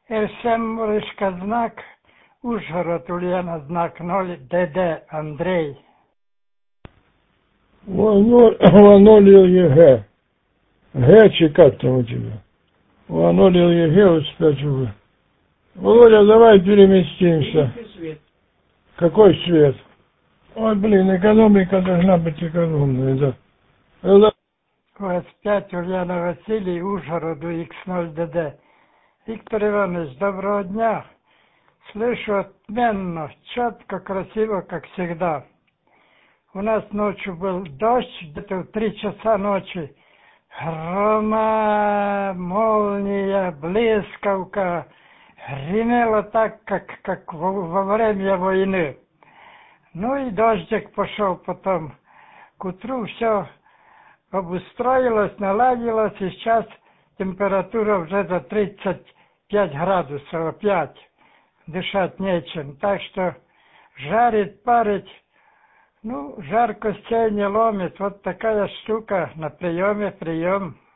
Мурышка знак, Ужгород, Ульяна знак 0, ДД Андрей. Ванолил ЕГЭ. Г, чи как там у тебя? Ванолил ЕГЭ успеть уже. Володя, давай переместимся. Какой свет? Ой, блин, экономика должна быть экономной, да. УС-5, Ульяна Василий, Ужгороду, Х0 ДД. Виктор Иванович, доброго дня. Слышу отменно, четко, красиво, как всегда. У нас ночью был дождь, где-то в 3 часа ночи. Грома, молния, блискавка. Гремело так, как во время войны. Ну и дождик пошел потом. К утру все обустроилось, наладилось, и сейчас температура уже за 35 градусов, опять дышать нечем. Так что жарит, парит, ну, жар костей не ломит. Вот такая штука на прием.